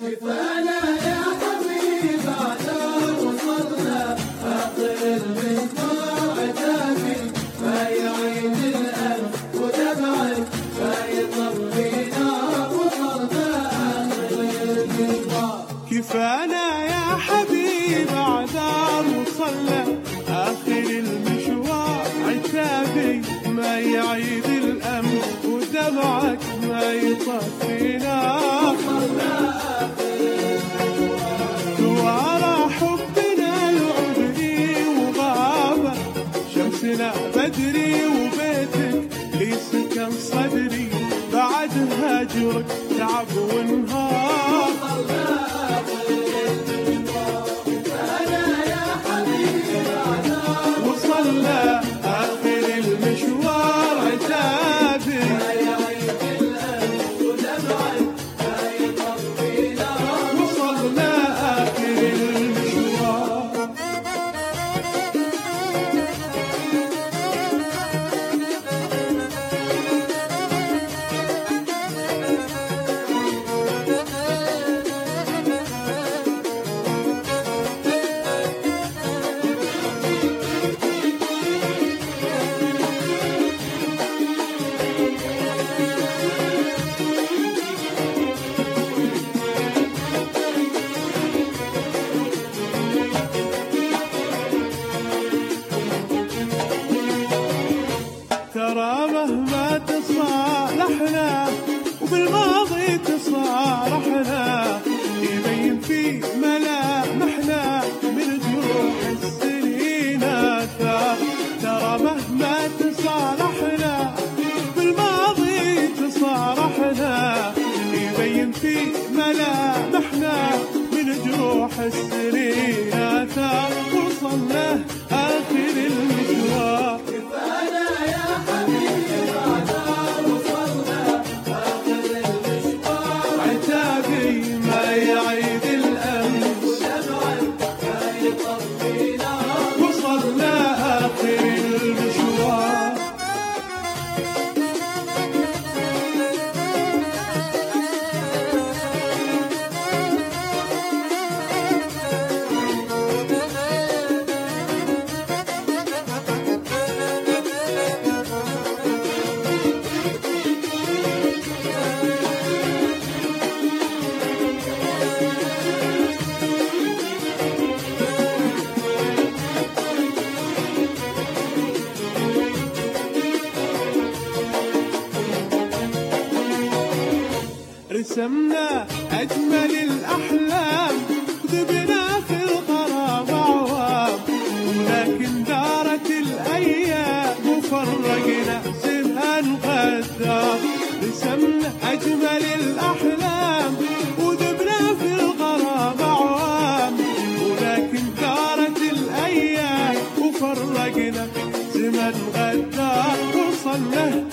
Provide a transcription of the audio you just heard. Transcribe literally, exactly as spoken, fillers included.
كفانا يا حبيب عذاب وصلنا آخر المشوار عتابي ما يعيد الألم ودمعك ما يطفينا وصلنا آخر المشوار. كفانا يا حبيب عذاب وصلنا آخر المشوار عتابي ما يعيد الأمن ودمعك ما يطفينا وعلى حبنا العذري وغابة شمسنا بدري وبيتك لي سكن صدري بعد هجرك تعب ونهار. وصلنا آخر المشوار عتابي ما يعيد الألم ودمعك ما يطفينا وصلنا آخر المشوار. ترى مهما تصالحنا وبالماضي تصارحنا يبين في ملامحنا من جروح السنين آثار. ترى مهما تصالحنا بالماضي تصارحنا يبين في ملامحنا من جروح السنين آثار. وصلنا آخر المشوار. رسمنا أجمل الأحلام وذبنا في الغرام عوام ولكن دارت الأيام وفرقنا زمان غدار. رسمنا أجمل الأحلام وذبنا في الغرام عوام ولكن دارت الأيام وفرقنا زمان غدار. وصلنا